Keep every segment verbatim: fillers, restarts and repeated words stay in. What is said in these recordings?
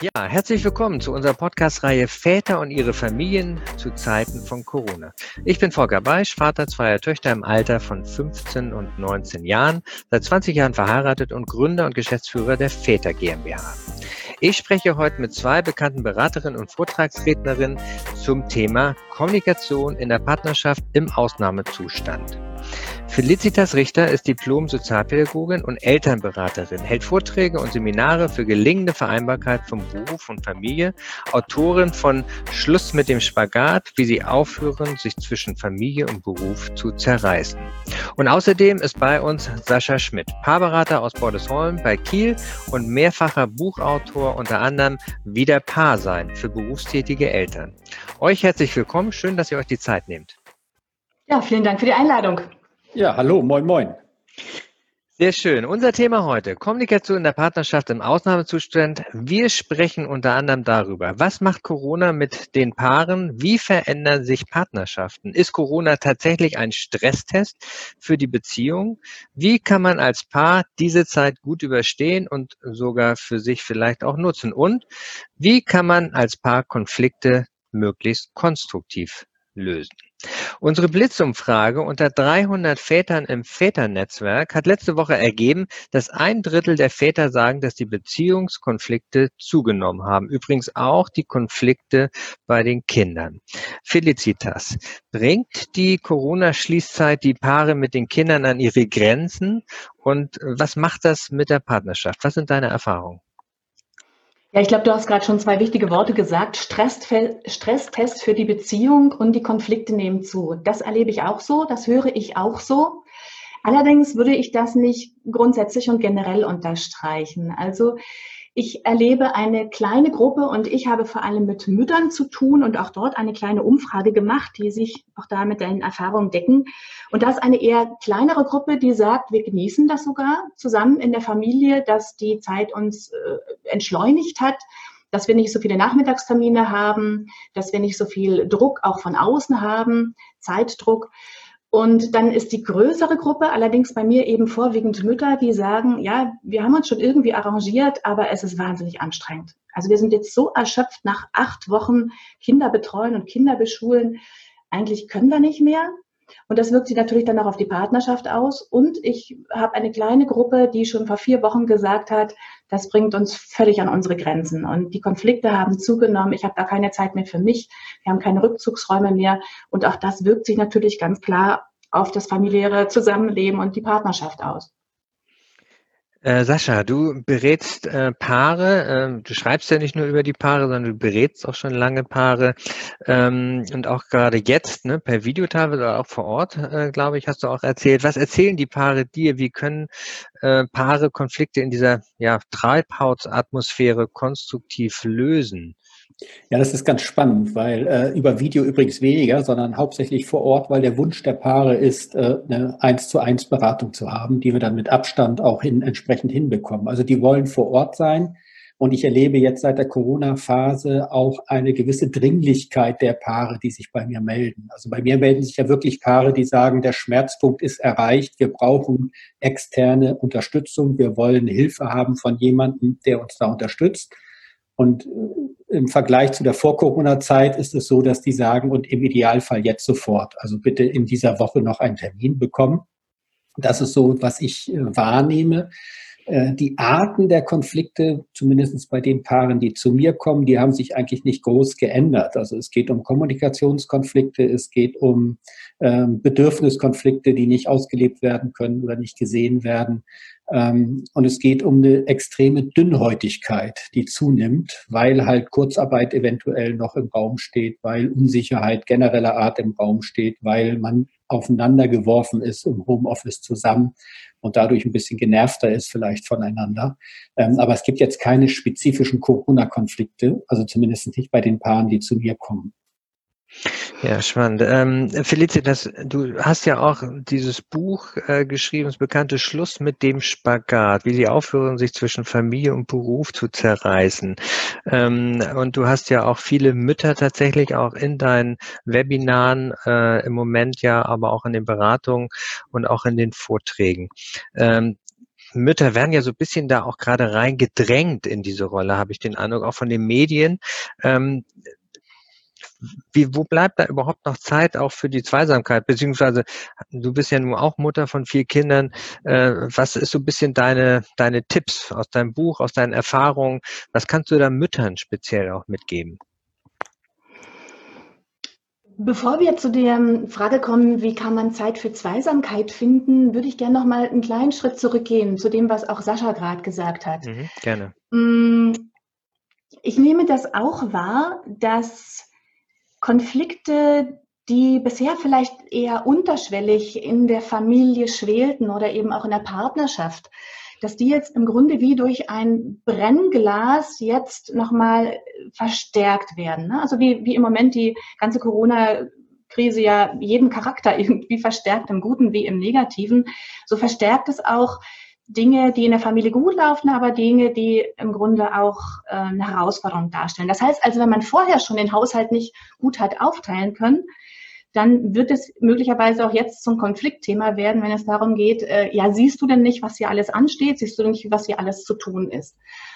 Ja, herzlich willkommen zu unserer Podcast-Reihe Väter und ihre Familien zu Zeiten von Corona. Ich bin Volker Beisch, Vater zweier Töchter im Alter von fünfzehn und neunzehn Jahren, seit zwanzig Jahren verheiratet und Gründer und Geschäftsführer der Väter GmbH. Ich spreche heute mit zwei bekannten Beraterinnen und Vortragsrednerinnen zum Thema Kommunikation in der Partnerschaft im Ausnahmezustand. Felicitas Richter ist Diplom-Sozialpädagogin und Elternberaterin, hält Vorträge und Seminare für gelingende Vereinbarkeit von Beruf und Familie, Autorin von Schluss mit dem Spagat, wie sie aufhören, sich zwischen Familie und Beruf zu zerreißen. Und außerdem ist bei uns Sascha Schmidt, Paarberater aus Bordesholm bei Kiel und mehrfacher Buchautor, unter anderem Wieder Paar sein für berufstätige Eltern. Euch herzlich willkommen, schön, dass ihr euch die Zeit nehmt. Ja, vielen Dank für die Einladung. Ja, hallo, moin, moin. Sehr schön. Unser Thema heute, Kommunikation in der Partnerschaft im Ausnahmezustand. Wir sprechen unter anderem darüber, was macht Corona mit den Paaren? Wie verändern sich Partnerschaften? Ist Corona tatsächlich ein Stresstest für die Beziehung? Wie kann man als Paar diese Zeit gut überstehen und sogar für sich vielleicht auch nutzen? Und wie kann man als Paar Konflikte möglichst konstruktiv lösen? Unsere Blitzumfrage unter dreihundert Vätern im Väternetzwerk hat letzte Woche ergeben, dass ein Drittel der Väter sagen, dass die Beziehungskonflikte zugenommen haben. Übrigens auch die Konflikte bei den Kindern. Felicitas, bringt die Corona-Schließzeit die Paare mit den Kindern an ihre Grenzen? Und was macht das mit der Partnerschaft? Was sind deine Erfahrungen? Ja, ich glaube, du hast gerade schon zwei wichtige Worte gesagt. Stressfe- Stresstest für die Beziehung und die Konflikte nehmen zu. Das erlebe ich auch so, das höre ich auch so. Allerdings würde ich das nicht grundsätzlich und generell unterstreichen. Also ich erlebe eine kleine Gruppe und ich habe vor allem mit Müttern zu tun und auch dort eine kleine Umfrage gemacht, die sich auch da mit deinen Erfahrungen decken. Und da ist eine eher kleinere Gruppe, die sagt, wir genießen das sogar zusammen in der Familie, dass die Zeit uns äh, entschleunigt hat, dass wir nicht so viele Nachmittagstermine haben, dass wir nicht so viel Druck auch von außen haben, Zeitdruck. Und dann ist die größere Gruppe, allerdings bei mir eben vorwiegend Mütter, die sagen, ja, wir haben uns schon irgendwie arrangiert, aber es ist wahnsinnig anstrengend. Also wir sind jetzt so erschöpft nach acht Wochen Kinder betreuen und Kinder beschulen. Eigentlich können wir nicht mehr. Und das wirkt sich natürlich dann auch auf die Partnerschaft aus. Und ich habe eine kleine Gruppe, die schon vor vier Wochen gesagt hat, das bringt uns völlig an unsere Grenzen. Und die Konflikte haben zugenommen. Ich habe da keine Zeit mehr für mich. Wir haben keine Rückzugsräume mehr. Und auch das wirkt sich natürlich ganz klar auf das familiäre Zusammenleben und die Partnerschaft aus. Äh, Sascha, du berätst äh, Paare, äh, du schreibst ja nicht nur über die Paare, sondern du berätst auch schon lange Paare ähm, und auch gerade jetzt, ne, per Video teilweise oder auch vor Ort, äh, glaube ich, hast du auch erzählt. Was erzählen die Paare dir? Wie können äh, Paare Konflikte in dieser ja, Treibhausatmosphäre konstruktiv lösen? Ja, das ist ganz spannend, weil äh, über Video übrigens weniger, sondern hauptsächlich vor Ort, weil der Wunsch der Paare ist, äh, eine eins zu eins Beratung zu haben, die wir dann mit Abstand auch hin, entsprechend hinbekommen. Also die wollen vor Ort sein. Und ich erlebe jetzt seit der Corona-Phase auch eine gewisse Dringlichkeit der Paare, die sich bei mir melden. Also bei mir melden sich ja wirklich Paare, die sagen, der Schmerzpunkt ist erreicht, wir brauchen externe Unterstützung, wir wollen Hilfe haben von jemandem, der uns da unterstützt. Und im Vergleich zu der Vor-Corona-Zeit ist es so, dass die sagen, und im Idealfall jetzt sofort, also bitte in dieser Woche noch einen Termin bekommen. Das ist so, was ich wahrnehme. Die Arten der Konflikte, zumindest bei den Paaren, die zu mir kommen, die haben sich eigentlich nicht groß geändert. Also es geht um Kommunikationskonflikte, es geht um ähm, Bedürfniskonflikte, die nicht ausgelebt werden können oder nicht gesehen werden. Ähm, und es geht um eine extreme Dünnhäutigkeit, die zunimmt, weil halt Kurzarbeit eventuell noch im Raum steht, weil Unsicherheit genereller Art im Raum steht, weil man aufeinander geworfen ist im Homeoffice zusammen und dadurch ein bisschen genervter ist vielleicht voneinander. Ähm, aber es gibt jetzt keine spezifischen Corona-Konflikte, also zumindest nicht bei den Paaren, die zu mir kommen. Ja, spannend. Ähm, Felicitas, du hast ja auch dieses Buch äh, geschrieben, das bekannte Schluss mit dem Spagat, wie sie aufhören, sich zwischen Familie und Beruf zu zerreißen. Ähm, und du hast ja auch viele Mütter tatsächlich auch in deinen Webinaren äh, im Moment ja, aber auch in den Beratungen und auch in den Vorträgen. Ähm, Mütter werden ja so ein bisschen da auch gerade reingedrängt in diese Rolle, habe ich den Eindruck, auch von den Medien. Ähm, wie, wo bleibt da überhaupt noch Zeit auch für die Zweisamkeit? Beziehungsweise du bist ja nun auch Mutter von vier Kindern. Äh, was ist so ein bisschen deine, deine Tipps aus deinem Buch, aus deinen Erfahrungen? Was kannst du da Müttern speziell auch mitgeben? Bevor wir zu der Frage kommen, wie kann man Zeit für Zweisamkeit finden, würde ich gerne noch mal einen kleinen Schritt zurückgehen zu dem, was auch Sascha gerade gesagt hat. Mhm, gerne. Ich nehme das auch wahr, dass Konflikte, die bisher vielleicht eher unterschwellig in der Familie schwelten oder eben auch in der Partnerschaft, dass die jetzt im Grunde wie durch ein Brennglas jetzt nochmal verstärkt werden. Ne? Also wie, wie im Moment die ganze Corona-Krise ja jeden Charakter irgendwie verstärkt, im Guten wie im Negativen, so verstärkt es auch Dinge, die in der Familie gut laufen, aber Dinge, die im Grunde auch äh, eine Herausforderung darstellen. Das heißt also, wenn man vorher schon den Haushalt nicht gut hat aufteilen können, dann wird es möglicherweise auch jetzt zum Konfliktthema werden, wenn es darum geht, äh, ja, siehst du denn nicht, was hier alles ansteht? Siehst du denn nicht, was hier alles zu tun ist?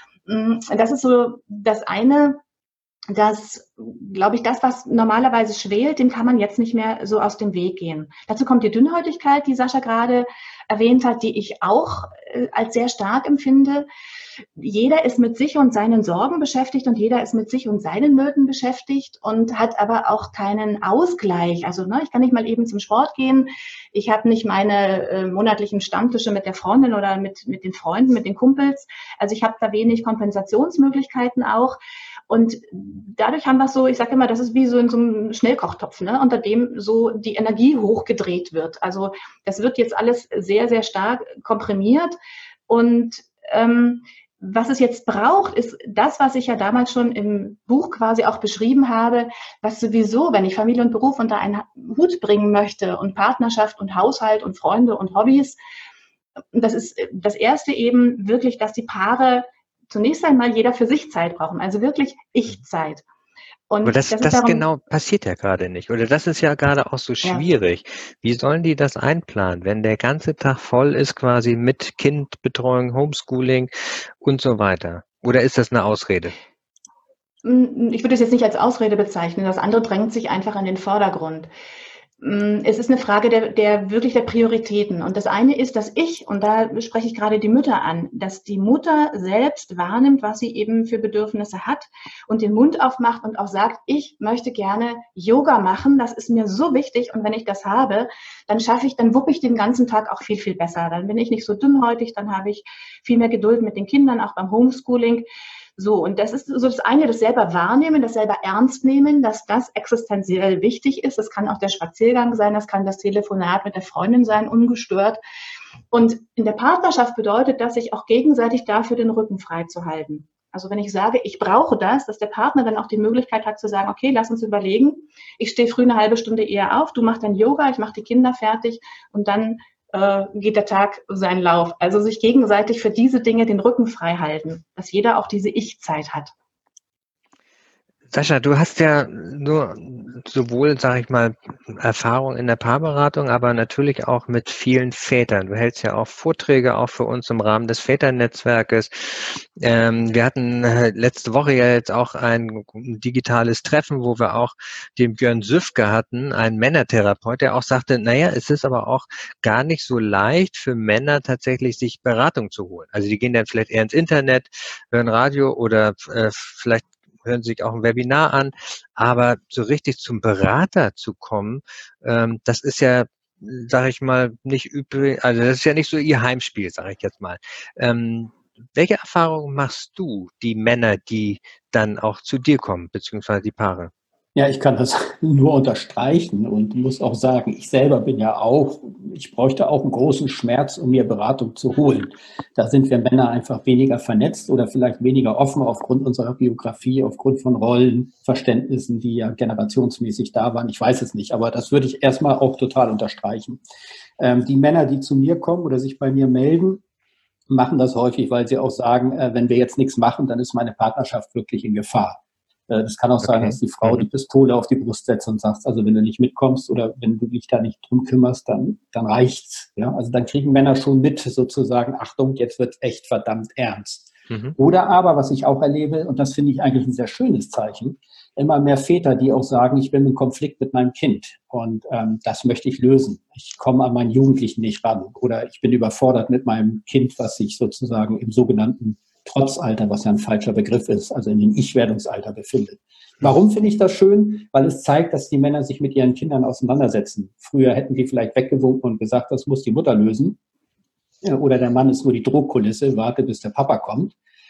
Das ist so das eine, dass, glaube ich, das, was normalerweise schwelt, dem kann man jetzt nicht mehr so aus dem Weg gehen. Dazu kommt die Dünnhäutigkeit, die Sascha gerade erwähnt hat, die ich auch äh, als sehr stark empfinde. Jeder ist mit sich und seinen Sorgen beschäftigt und jeder ist mit sich und seinen Nöten beschäftigt und hat aber auch keinen Ausgleich. Also ne, ich kann nicht mal eben zum Sport gehen. Ich habe nicht meine äh, monatlichen Stammtische mit der Freundin oder mit, mit den Freunden, mit den Kumpels. Also ich habe da wenig Kompensationsmöglichkeiten auch. Und dadurch haben wir so, ich sage immer, das ist wie so in so einem Schnellkochtopf, ne, unter dem so die Energie hochgedreht wird. Also das wird jetzt alles sehr, sehr stark komprimiert. Und ähm, was es jetzt braucht, ist das, was ich ja damals schon im Buch quasi auch beschrieben habe, was sowieso, wenn ich Familie und Beruf unter einen Hut bringen möchte und Partnerschaft und Haushalt und Freunde und Hobbys, das ist das Erste eben wirklich, dass die Paare zunächst einmal jeder für sich Zeit brauchen, also wirklich Ich-Zeit. Und Aber das, das, das darum, genau passiert ja gerade nicht. Oder das ist ja gerade auch so schwierig. Ja. Wie sollen die das einplanen, wenn der ganze Tag voll ist quasi mit Kindbetreuung, Homeschooling und so weiter? Oder ist das eine Ausrede? Ich würde es jetzt nicht als Ausrede bezeichnen. Das andere drängt sich einfach in den Vordergrund. Es ist eine Frage der, der wirklich der Prioritäten. Und das eine ist, dass ich, und da spreche ich gerade die Mütter an, dass die Mutter selbst wahrnimmt, was sie eben für Bedürfnisse hat und den Mund aufmacht und auch sagt, ich möchte gerne Yoga machen. Das ist mir so wichtig. Und wenn ich das habe, dann schaffe ich, dann wuppe ich den ganzen Tag auch viel, viel besser. Dann bin ich nicht so dünnhäutig, dann habe ich viel mehr Geduld mit den Kindern, auch beim Homeschooling. So, und das ist so das eine, das selber wahrnehmen, das selber ernst nehmen, dass das existenziell wichtig ist. Das kann auch der Spaziergang sein, das kann das Telefonat mit der Freundin sein, ungestört. Und in der Partnerschaft bedeutet das, sich auch gegenseitig dafür den Rücken frei zu halten. Also wenn ich sage, ich brauche das, dass der Partner dann auch die Möglichkeit hat zu sagen, okay, lass uns überlegen, ich stehe früh eine halbe Stunde eher auf, du machst dein Yoga, ich mache die Kinder fertig und dann geht der Tag seinen Lauf. Also sich gegenseitig für diese Dinge den Rücken frei halten, dass jeder auch diese Ich-Zeit hat. Sascha, du hast ja nur sowohl, sage ich mal, Erfahrung in der Paarberatung, aber natürlich auch mit vielen Vätern. Du hältst ja auch Vorträge auch für uns im Rahmen des Väternetzwerkes. Ähm, wir hatten letzte Woche ja jetzt auch ein digitales Treffen, wo wir auch den Björn Süfke hatten, einen Männertherapeut, der auch sagte, naja, es ist aber auch gar nicht so leicht für Männer tatsächlich sich Beratung zu holen. Also die gehen dann vielleicht eher ins Internet, hören Radio oder äh, vielleicht hören sich auch ein Webinar an, aber so richtig zum Berater zu kommen, ähm, das ist ja, sage ich mal, nicht üblich, also das ist ja nicht so ihr Heimspiel, sage ich jetzt mal. Ähm, welche Erfahrungen machst du, die Männer, die dann auch zu dir kommen, beziehungsweise die Paare? Ja, ich kann das nur unterstreichen und muss auch sagen, ich selber bin ja auch, ich bräuchte auch einen großen Schmerz, um mir Beratung zu holen. Da sind wir Männer einfach weniger vernetzt oder vielleicht weniger offen aufgrund unserer Biografie, aufgrund von Rollenverständnissen, die ja generationsmäßig da waren. Ich weiß es nicht, aber das würde ich erstmal auch total unterstreichen. Ähm, die Männer, die zu mir kommen oder sich bei mir melden, machen das häufig, weil sie auch sagen, äh, wenn wir jetzt nichts machen, dann ist meine Partnerschaft wirklich in Gefahr. Äh, das kann auch sein, Okay. dass die Frau Mhm. die Pistole auf die Brust setzt und sagt, also wenn du nicht mitkommst oder wenn du dich da nicht drum kümmerst, dann, dann reicht's. Ja? Also dann kriegen Männer schon mit sozusagen, Achtung, jetzt wird's echt verdammt ernst. Mhm. Oder aber, was ich auch erlebe, und das finde ich eigentlich ein sehr schönes Zeichen, immer mehr Väter, die auch sagen, ich bin im Konflikt mit meinem Kind und ähm, das möchte ich lösen. Ich komme an meinen Jugendlichen nicht ran oder ich bin überfordert mit meinem Kind, was sich sozusagen im sogenannten Trotzalter, was ja ein falscher Begriff ist, also in dem Ich-Werdungsalter befindet. Warum finde ich das schön? Weil es zeigt, dass die Männer sich mit ihren Kindern auseinandersetzen. Früher hätten die vielleicht weggewunken und gesagt, das muss die Mutter lösen. Oder der Mann ist nur die Drohkulisse, warte, bis der Papa kommt.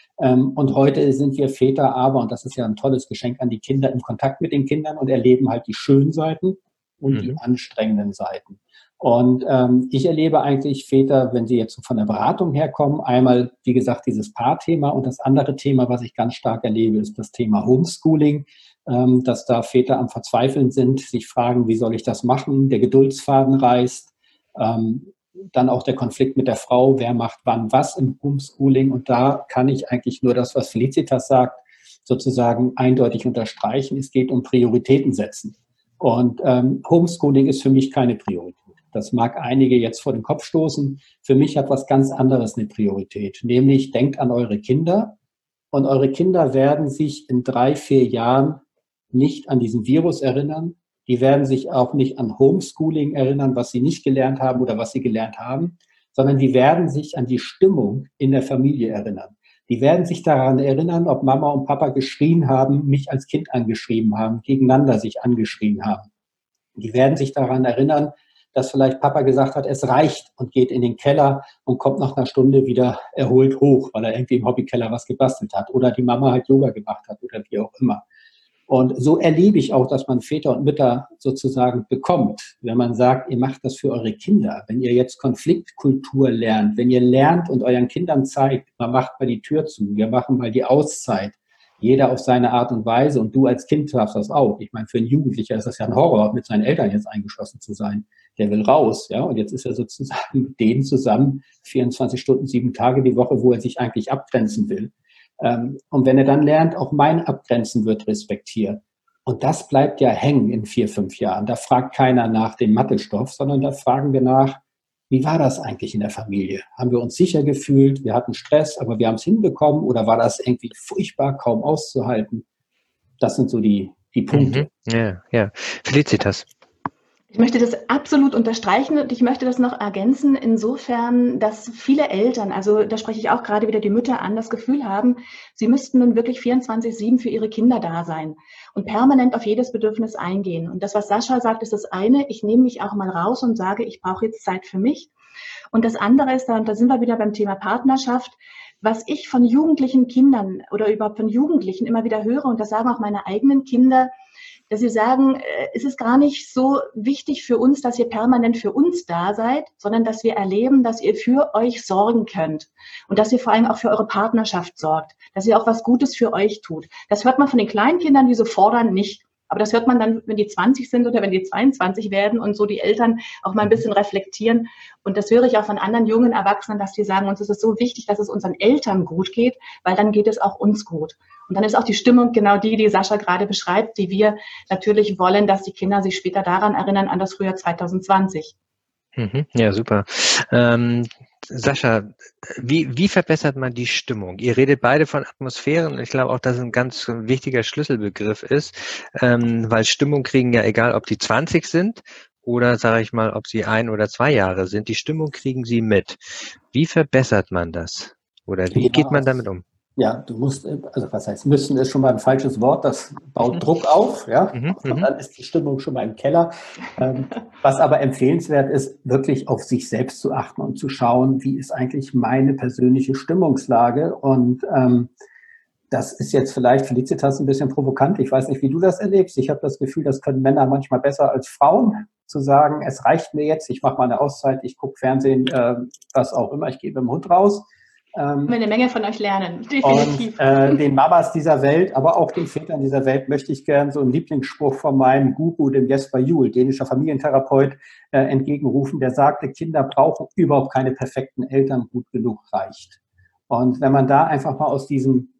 Und heute sind wir Väter aber, und das ist ja ein tolles Geschenk an die Kinder, im Kontakt mit den Kindern und erleben halt die schönen Seiten und mhm. die anstrengenden Seiten. Und ähm, ich erlebe eigentlich Väter, wenn sie jetzt von der Beratung herkommen, einmal, wie gesagt, dieses Paarthema und das andere Thema, was ich ganz stark erlebe, ist das Thema Homeschooling, ähm, dass da Väter am Verzweifeln sind, sich fragen, wie soll ich das machen, der Geduldsfaden reißt, ähm, dann auch der Konflikt mit der Frau, wer macht wann was im Homeschooling. Und da kann ich eigentlich nur das, was Felicitas sagt, sozusagen eindeutig unterstreichen. Es geht um Prioritäten setzen. Und ähm, Homeschooling ist für mich keine Priorität. Das mag einige jetzt vor den Kopf stoßen. Für mich hat was ganz anderes eine Priorität. Nämlich denkt an eure Kinder. Und eure Kinder werden sich in drei, vier Jahren nicht an diesen Virus erinnern. Die werden sich auch nicht an Homeschooling erinnern, was sie nicht gelernt haben oder was sie gelernt haben, sondern die werden sich an die Stimmung in der Familie erinnern. Die werden sich daran erinnern, ob Mama und Papa geschrien haben, mich als Kind angeschrieben haben, gegeneinander sich angeschrien haben. Die werden sich daran erinnern, dass vielleicht Papa gesagt hat, es reicht und geht in den Keller und kommt nach einer Stunde wieder erholt hoch, weil er irgendwie im Hobbykeller was gebastelt hat oder die Mama halt Yoga gemacht hat oder wie auch immer. Und so erlebe ich auch, dass man Väter und Mütter sozusagen bekommt, wenn man sagt, ihr macht das für eure Kinder. Wenn ihr jetzt Konfliktkultur lernt, wenn ihr lernt und euren Kindern zeigt, man macht mal die Tür zu, wir machen mal die Auszeit, jeder auf seine Art und Weise und du als Kind darfst das auch. Ich meine, für einen Jugendlicher ist das ja ein Horror, mit seinen Eltern jetzt eingeschlossen zu sein. Der will raus, ja, und jetzt ist er sozusagen mit denen zusammen vierundzwanzig Stunden, sieben Tage die Woche, wo er sich eigentlich abgrenzen will. Und wenn er dann lernt, auch mein Abgrenzen wird respektiert. Und das bleibt ja hängen in vier, fünf Jahren. Da fragt keiner nach dem Mathestoff, sondern da fragen wir nach, wie war das eigentlich in der Familie? Haben wir uns sicher gefühlt? Wir hatten Stress, aber wir haben es hinbekommen? Oder war das irgendwie furchtbar, kaum auszuhalten? Das sind so die, die Punkte. Mhm. Ja, ja. Felicitas. Ich möchte das absolut unterstreichen und ich möchte das noch ergänzen, insofern, dass viele Eltern, also da spreche ich auch gerade wieder die Mütter an, das Gefühl haben, sie müssten nun wirklich vierundzwanzig sieben für ihre Kinder da sein und permanent auf jedes Bedürfnis eingehen. Und das, was Sascha sagt, ist das eine, ich nehme mich auch mal raus und sage, ich brauche jetzt Zeit für mich. Und das andere ist, und da sind wir wieder beim Thema Partnerschaft, was ich von jugendlichen Kindern oder überhaupt von Jugendlichen immer wieder höre, und das sagen auch meine eigenen Kinder, dass sie sagen, es ist gar nicht so wichtig für uns, dass ihr permanent für uns da seid, sondern dass wir erleben, dass ihr für euch sorgen könnt und dass ihr vor allem auch für eure Partnerschaft sorgt, dass ihr auch was Gutes für euch tut. Das hört man von den kleinen Kindern, die so fordern, nicht. Aber das hört man dann, wenn die zwanzig sind oder wenn die zweiundzwanzig werden und so die Eltern auch mal ein bisschen reflektieren. Und das höre ich auch von anderen jungen Erwachsenen, dass die sagen, uns ist es so wichtig, dass es unseren Eltern gut geht, weil dann geht es auch uns gut. Und dann ist auch die Stimmung genau die, die Sascha gerade beschreibt, die wir natürlich wollen, dass die Kinder sich später daran erinnern, an das Frühjahr zwanzig zwanzig. Mhm. Ja, super. Ähm, Sascha, wie, wie verbessert man die Stimmung? Ihr redet beide von Atmosphären. Ich glaube auch, dass es ein ganz wichtiger Schlüsselbegriff ist, ähm, weil Stimmung kriegen ja, egal ob die zwanzig sind oder, sage ich mal, ob sie ein oder zwei Jahre sind, die Stimmung kriegen sie mit. Wie verbessert man das? Oder wie Ja, geht man damit um? Ja, du musst, also was heißt müssen, ist schon mal ein falsches Wort, das baut mhm. Druck auf, ja, mhm, und dann ist die Stimmung schon mal im Keller. Ähm, was aber empfehlenswert ist, wirklich auf sich selbst zu achten und zu schauen, wie ist eigentlich meine persönliche Stimmungslage. Und ähm, das ist jetzt vielleicht, Felicitas, ein bisschen provokant. Ich weiß nicht, wie du das erlebst. Ich habe das Gefühl, das können Männer manchmal besser als Frauen, zu sagen, es reicht mir jetzt, ich mache mal eine Auszeit, ich gucke Fernsehen, äh, was auch immer, ich gehe mit dem Hund raus. Ähm, wir eine Menge von euch lernen, definitiv. Und äh, den Mamas dieser Welt, aber auch den Vätern dieser Welt möchte ich gern so einen Lieblingsspruch von meinem Guru, dem Jesper Juhl, dänischer Familientherapeut, äh, entgegenrufen, der sagte, Kinder brauchen überhaupt keine perfekten Eltern, gut genug reicht. Und wenn man da einfach mal aus diesem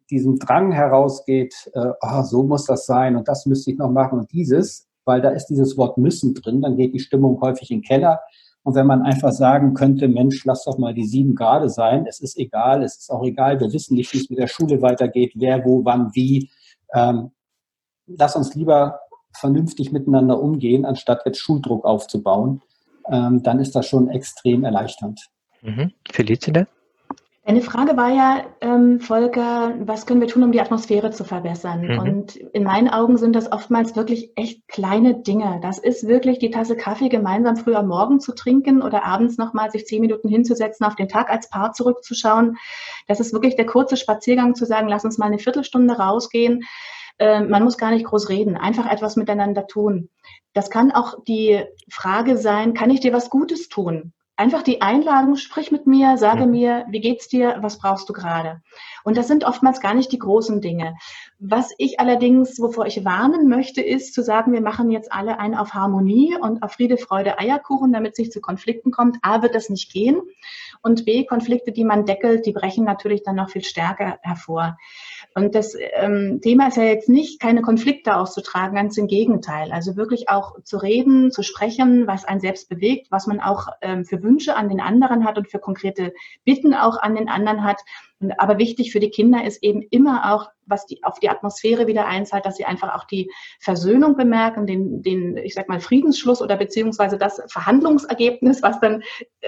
diesem Drang herausgeht, äh, oh, so muss das sein und das müsste ich noch machen und dieses, weil da ist dieses Wort müssen drin, dann geht die Stimmung häufig in den Keller. Und wenn man einfach sagen könnte, Mensch, lass doch mal die sieben gerade sein, es ist egal, es ist auch egal, wir wissen nicht, wie es mit der Schule weitergeht, wer, wo, wann, wie. Ähm, lass uns lieber vernünftig miteinander umgehen, anstatt jetzt Schuldruck aufzubauen, ähm, dann ist das schon extrem erleichternd. Mhm. Felicita? Eine Frage war ja, ähm, Volker, was können wir tun, um die Atmosphäre zu verbessern? Mhm. Und in meinen Augen sind das oftmals wirklich echt kleine Dinge. Das ist wirklich die Tasse Kaffee gemeinsam früh am Morgen zu trinken oder abends nochmal sich zehn Minuten hinzusetzen, auf den Tag als Paar zurückzuschauen. Das ist wirklich der kurze Spaziergang zu sagen, lass uns mal eine Viertelstunde rausgehen. Äh, man muss gar nicht groß reden, einfach etwas miteinander tun. Das kann auch die Frage sein, kann ich dir was Gutes tun? Einfach die Einladung, sprich mit mir, sage Mhm. mir, wie geht's dir, was brauchst du gerade? Und das sind oftmals gar nicht die großen Dinge. Was ich allerdings, wovor ich warnen möchte, ist zu sagen, wir machen jetzt alle einen auf Harmonie und auf Friede, Freude, Eierkuchen, damit es nicht zu Konflikten kommt. A, wird das nicht gehen. Und B, Konflikte, die man deckelt, die brechen natürlich dann noch viel stärker hervor. Und das ähm, Thema ist ja jetzt nicht, keine Konflikte auszutragen, ganz im Gegenteil. Also wirklich auch zu reden, zu sprechen, was einen selbst bewegt, was man auch ähm, für Wünsche an den anderen hat und für konkrete Bitten auch an den anderen hat. Und, aber wichtig für die Kinder ist eben immer auch, was die, auf die Atmosphäre wieder einzahlt, dass sie einfach auch die Versöhnung bemerken, den, den ich sag mal, Friedensschluss oder beziehungsweise das Verhandlungsergebnis, was dann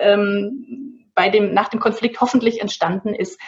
ähm, bei dem, nach dem Konflikt hoffentlich entstanden ist.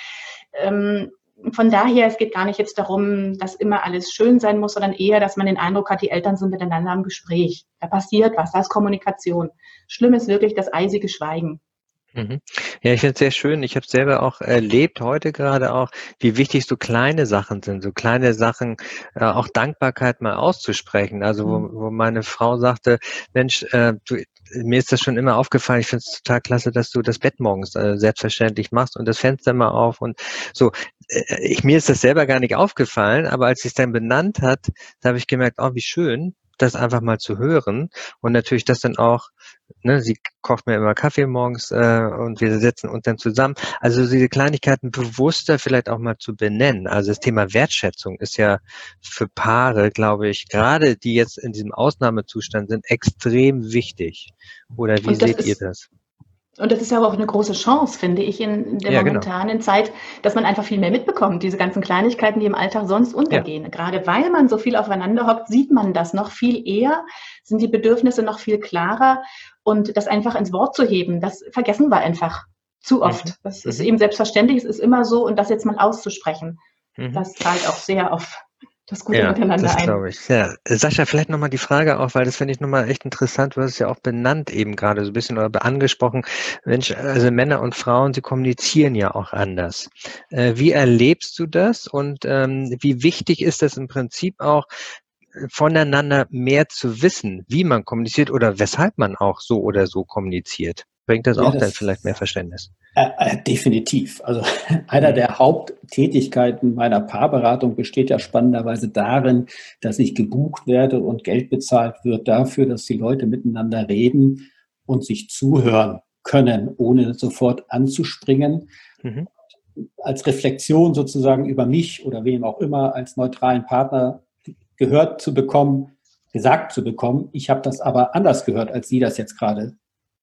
Ähm, Von daher, es geht gar nicht jetzt darum, dass immer alles schön sein muss, sondern eher, dass man den Eindruck hat, die Eltern sind miteinander im Gespräch. Da passiert was, da ist Kommunikation. Schlimm ist wirklich das eisige Schweigen. Mhm. Ja, ich finde es sehr schön. Ich habe selber auch erlebt, heute gerade auch, wie wichtig so kleine Sachen sind, so kleine Sachen, äh, auch Dankbarkeit mal auszusprechen. Also wo, wo meine Frau sagte, Mensch, äh, du, mir ist das schon immer aufgefallen, ich finde es total klasse, dass du das Bett morgens äh, selbstverständlich machst und das Fenster mal auf und so. Äh, ich, mir ist das selber gar nicht aufgefallen, aber als sie es dann benannt hat, da habe ich gemerkt, oh, wie schön, das einfach mal zu hören und natürlich das dann auch, ne, sie kocht mir immer Kaffee morgens äh, und wir setzen uns dann zusammen. Also diese Kleinigkeiten bewusster vielleicht auch mal zu benennen. Also das Thema Wertschätzung ist ja für Paare, glaube ich, gerade die jetzt in diesem Ausnahmezustand sind, extrem wichtig. Oder wie Und das seht ist, ihr das? Und das ist aber auch eine große Chance, finde ich, in der Ja, genau. momentanen Zeit, dass man einfach viel mehr mitbekommt. Diese ganzen Kleinigkeiten, die im Alltag sonst untergehen. Ja. Gerade weil man so viel aufeinander hockt, sieht man das noch viel eher, sind die Bedürfnisse noch viel klarer. Und das einfach ins Wort zu heben, das vergessen wir einfach zu oft. Mhm. Das ist mhm. eben selbstverständlich, es ist immer so. Und das jetzt mal auszusprechen, mhm. das zahlt auch sehr auf das gute ja, Miteinander das ein. glaube ich. Ja. Sascha, vielleicht nochmal die Frage auch, weil das finde ich nochmal echt interessant. Du hast es ja auch benannt eben gerade so ein bisschen oder angesprochen. Mensch, also Männer und Frauen, sie kommunizieren ja auch anders. Äh, wie erlebst du das und ähm, wie wichtig ist das im Prinzip auch, voneinander mehr zu wissen, wie man kommuniziert oder weshalb man auch so oder so kommuniziert? Bringt das ja, auch das, dann vielleicht mehr Verständnis? Äh, äh, definitiv. Also einer mhm. der Haupttätigkeiten meiner Paarberatung besteht ja spannenderweise darin, dass ich gebucht werde und Geld bezahlt wird dafür, dass die Leute miteinander reden und sich zuhören können, ohne sofort anzuspringen. Mhm. Als Reflexion sozusagen über mich oder wem auch immer als neutralen Partner gehört zu bekommen, gesagt zu bekommen. Ich habe das aber anders gehört, als Sie das jetzt gerade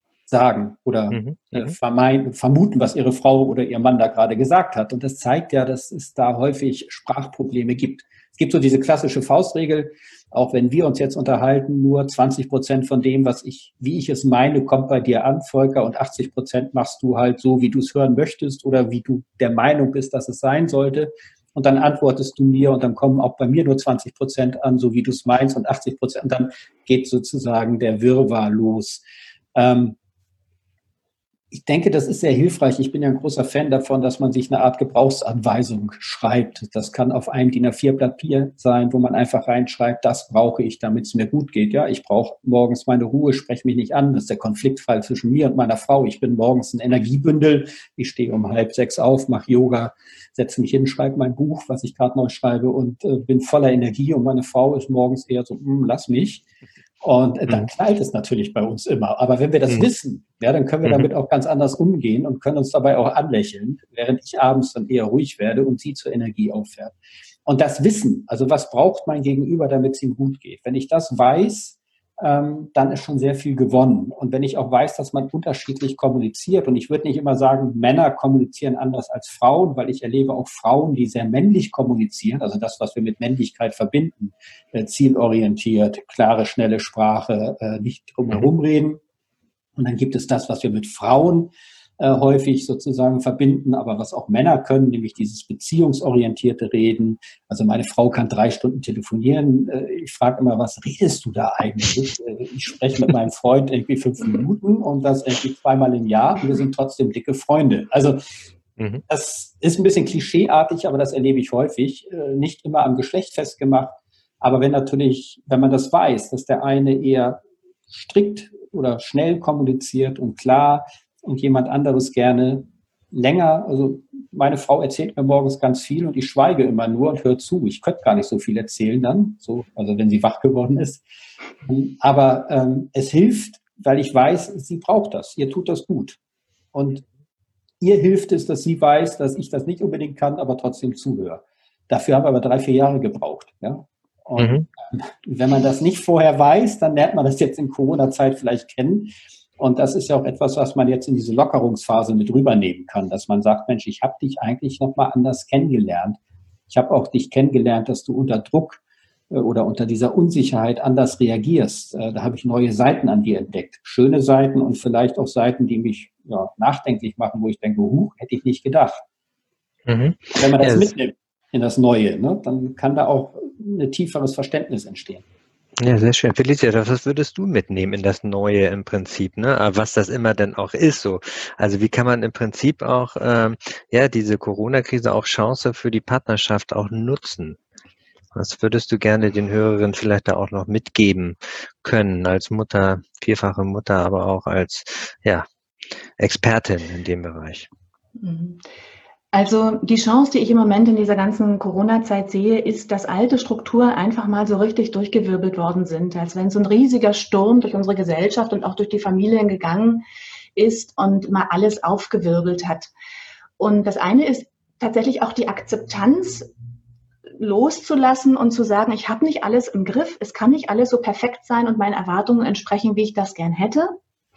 sagen oder mhm, äh, vermeiden, vermuten, was Ihre Frau oder Ihr Mann da gerade gesagt hat. Und das zeigt ja, dass es da häufig Sprachprobleme gibt. Es gibt so diese klassische Faustregel, auch wenn wir uns jetzt unterhalten, nur zwanzig Prozent von dem, was ich, wie ich es meine, kommt bei dir an, Volker, und achtzig Prozent machst du halt so, wie du es hören möchtest oder wie du der Meinung bist, dass es sein sollte. Und dann antwortest du mir und dann kommen auch bei mir nur zwanzig Prozent an, so wie du es meinst, und achtzig Prozent. Und dann geht sozusagen der Wirrwarr los. Ähm, Ich denke, das ist sehr hilfreich. Ich bin ja ein großer Fan davon, dass man sich eine Art Gebrauchsanweisung schreibt. Das kann auf einem D I N A vier Blatt Papier sein, wo man einfach reinschreibt, das brauche ich, damit es mir gut geht. Ja, ich brauche morgens meine Ruhe, spreche mich nicht an. Das ist der Konfliktfall zwischen mir und meiner Frau. Ich bin morgens ein Energiebündel. Ich stehe um halb sechs auf, mache Yoga, setze mich hin, schreibe mein Buch, was ich gerade neu schreibe und äh, bin voller Energie. Und meine Frau ist morgens eher so, lass mich. Und dann knallt es natürlich bei uns immer. Aber wenn wir das mhm. wissen, ja, dann können wir damit auch ganz anders umgehen und können uns dabei auch anlächeln, während ich abends dann eher ruhig werde und sie zur Energie auffährt. Und das Wissen, also was braucht mein Gegenüber, damit es ihm gut geht? Wenn ich das weiß, ähm, dann ist schon sehr viel gewonnen. Und wenn ich auch weiß, dass man unterschiedlich kommuniziert, und ich würde nicht immer sagen, Männer kommunizieren anders als Frauen, weil ich erlebe auch Frauen, die sehr männlich kommunizieren, also das, was wir mit Männlichkeit verbinden, äh, zielorientiert, klare, schnelle Sprache, äh, nicht drumherum reden. Und dann gibt es das, was wir mit Frauen äh, häufig sozusagen verbinden, aber was auch Männer können, nämlich dieses beziehungsorientierte Reden. Also meine Frau kann drei Stunden telefonieren. Äh, ich frage immer, was redest du da eigentlich? Äh, ich spreche mit meinem Freund irgendwie fünf Minuten und das irgendwie zweimal im Jahr und wir sind trotzdem dicke Freunde. Also mhm. das ist ein bisschen klischeeartig, aber das erlebe ich häufig. Äh, nicht immer am Geschlecht festgemacht. Aber wenn natürlich, wenn man das weiß, dass der eine eher strikt oder schnell kommuniziert und klar und jemand anderes gerne länger, also meine Frau erzählt mir morgens ganz viel und ich schweige immer nur und höre zu. Ich könnte gar nicht so viel erzählen dann, so, also wenn sie wach geworden ist. Aber ähm, es hilft, weil ich weiß, sie braucht das, ihr tut das gut. Und ihr hilft es, dass sie weiß, dass ich das nicht unbedingt kann, aber trotzdem zuhöre. Dafür haben wir aber drei, vier Jahre gebraucht, ja. Und mhm. wenn man das nicht vorher weiß, dann lernt man das jetzt in Corona-Zeit vielleicht kennen. Und das ist ja auch etwas, was man jetzt in diese Lockerungsphase mit rübernehmen kann, dass man sagt, Mensch, ich habe dich eigentlich nochmal anders kennengelernt. Ich habe auch dich kennengelernt, dass du unter Druck äh, oder unter dieser Unsicherheit anders reagierst. Äh, da habe ich neue Seiten an dir entdeckt. Schöne Seiten und vielleicht auch Seiten, die mich ja, nachdenklich machen, wo ich denke, huh, hätte ich nicht gedacht. Mhm. Wenn man das yes. mitnimmt in das Neue, ne, dann kann da auch ein tieferes Verständnis entstehen. Ja, sehr schön. Felicia, was würdest du mitnehmen in das Neue im Prinzip, ne? Was das immer denn auch ist, so. Also wie kann man im Prinzip auch, ähm, ja, diese Corona-Krise auch Chance für die Partnerschaft auch nutzen? Was würdest du gerne den Hörerinnen vielleicht da auch noch mitgeben können als Mutter, vierfache Mutter, aber auch als, ja, Expertin in dem Bereich? Mhm. Also die Chance, die ich im Moment in dieser ganzen Corona-Zeit sehe, ist, dass alte Strukturen einfach mal so richtig durchgewirbelt worden sind, als wenn so ein riesiger Sturm durch unsere Gesellschaft und auch durch die Familien gegangen ist und mal alles aufgewirbelt hat. Und das eine ist tatsächlich auch die Akzeptanz loszulassen und zu sagen, ich habe nicht alles im Griff, es kann nicht alles so perfekt sein und meinen Erwartungen entsprechen, wie ich das gern hätte.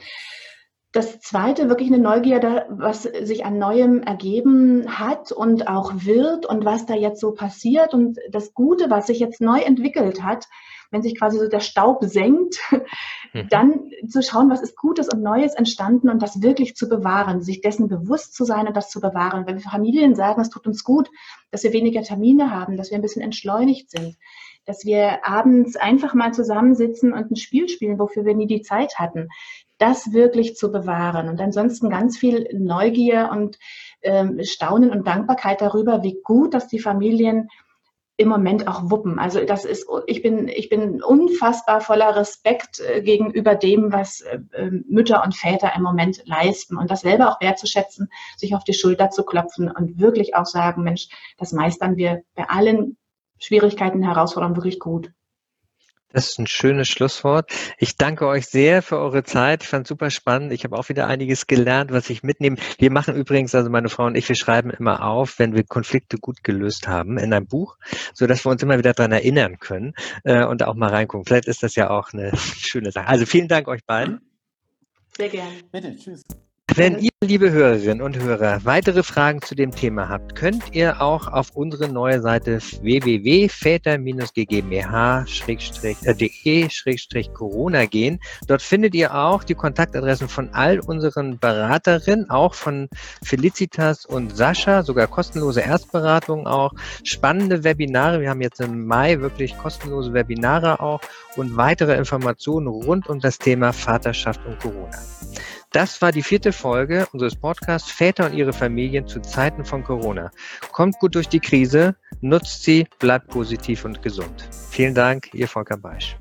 Das Zweite, wirklich eine Neugier, was sich an Neuem ergeben hat und auch wird und was da jetzt so passiert und das Gute, was sich jetzt neu entwickelt hat, wenn sich quasi so der Staub senkt, mhm. dann zu schauen, was ist Gutes und Neues entstanden und das wirklich zu bewahren, sich dessen bewusst zu sein und das zu bewahren. Wenn wir Familien sagen, es tut uns gut, dass wir weniger Termine haben, dass wir ein bisschen entschleunigt sind, dass wir abends einfach mal zusammensitzen und ein Spiel spielen, wofür wir nie die Zeit hatten, das wirklich zu bewahren und ansonsten ganz viel Neugier und ähm, Staunen und Dankbarkeit darüber, wie gut, dass die Familien im Moment auch wuppen. Also das ist, ich bin, ich bin unfassbar voller Respekt äh, gegenüber dem, was äh, Mütter und Väter im Moment leisten und das selber auch wertzuschätzen, sich auf die Schulter zu klopfen und wirklich auch sagen, Mensch, das meistern wir bei allen Schwierigkeiten, Herausforderungen wirklich gut. Das ist ein schönes Schlusswort. Ich danke euch sehr für eure Zeit. Ich fand es super spannend. Ich habe auch wieder einiges gelernt, was ich mitnehme. Wir machen übrigens, also meine Frau und ich, wir schreiben immer auf, wenn wir Konflikte gut gelöst haben in einem Buch, so dass wir uns immer wieder daran erinnern können äh, und auch mal reingucken. Vielleicht ist das ja auch eine schöne Sache. Also vielen Dank euch beiden. Sehr gerne. Bitte, tschüss. Wenn ihr, liebe Hörerinnen und Hörer, weitere Fragen zu dem Thema habt, könnt ihr auch auf unsere neue Seite w w w punkt väter Bindestrich g g m h punkt d e Schrägstrich Corona gehen. Dort findet ihr auch die Kontaktadressen von all unseren Beraterinnen, auch von Felicitas und Sascha, sogar kostenlose Erstberatungen auch, spannende Webinare. Wir haben jetzt im Mai wirklich kostenlose Webinare auch und weitere Informationen rund um das Thema Vaterschaft und Corona. Das war die vierte Folge unseres Podcasts Väter und ihre Familien zu Zeiten von Corona. Kommt gut durch die Krise, nutzt sie, bleibt positiv und gesund. Vielen Dank, Ihr Volker Beisch.